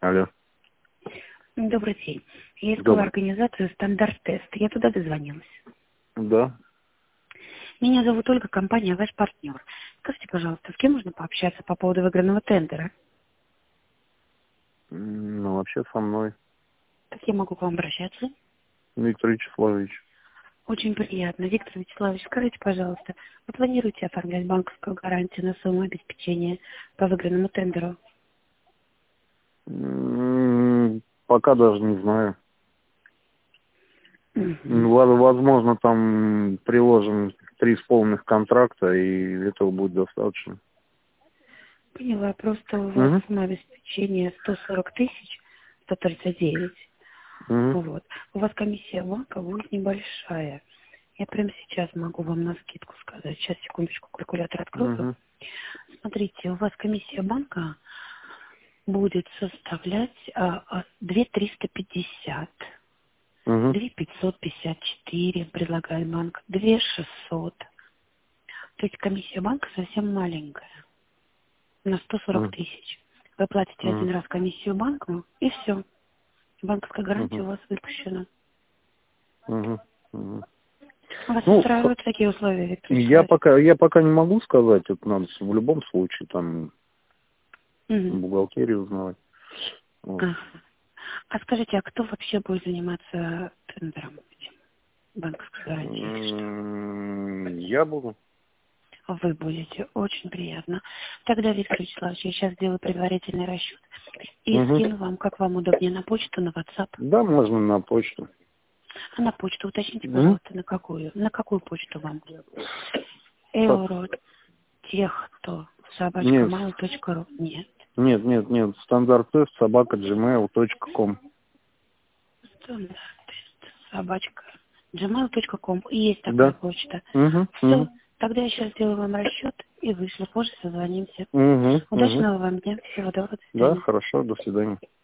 Алло. Добрый день. Я искала Добрый. организацию «Стандарт-тест». Я туда дозвонилась. Да. Меня зовут Ольга, компания «Ваш партнер». Скажите, пожалуйста, с кем можно пообщаться по поводу выигранного тендера? Ну, вообще со мной. Как я могу к вам обращаться? Виктор Вячеславович. Очень приятно. Виктор Вячеславович, скажите, пожалуйста, вы планируете оформлять банковскую гарантию на сумму обеспечения по выигранному тендеру? Пока даже не знаю. Мгм. Возможно, там приложим 3 исполненных контракта, и этого будет достаточно. Поняла. Просто у вас Угу. сумма обеспечения 140 тысяч 139. Угу. Вот. У вас комиссия банка будет небольшая. Я прямо сейчас могу вам на скидку сказать. Сейчас, секундочку, калькулятор открою. Угу. Смотрите, у вас комиссия банка будет составлять 2 350, Угу. 2 554 предлагает банк, 2 600. То есть комиссия банка совсем маленькая, на 140 тысяч. Вы платите Угу. один раз комиссию банку, и все. Банковская гарантия Угу. у вас выпущена. Угу. Угу. Вас Ну, устраивают такие условия, Виктор я Вячеславович? пока не могу сказать, это надо в любом случае там Мгм. бухгалтерию узнавать. Вот. Ага. А скажите, а кто вообще будет заниматься тендером этим? Банковской гарантией или что? Я буду. Вы будете. Очень приятно. Тогда, Виктор Вячеславович, я сейчас сделаю предварительный расчет и Угу. скину вам, как вам удобнее, на почту, на WhatsApp. Да, можно на почту. А на почту уточните, Угу. пожалуйста, на какую? На какую почту вам? Так. Eurotехто Нет, @mail.ru. Нет. нет. Стандарт-тест @gmail.com. Собачка. gmail.com. И есть такая Да. почта. Угу. Все. Угу. Тогда я сейчас сделаю вам расчет и вышлю. Позже созвонимся. Угу. Угу. Удачного вам дня. Всего доброго. До Да, свидания. хорошо, до свидания.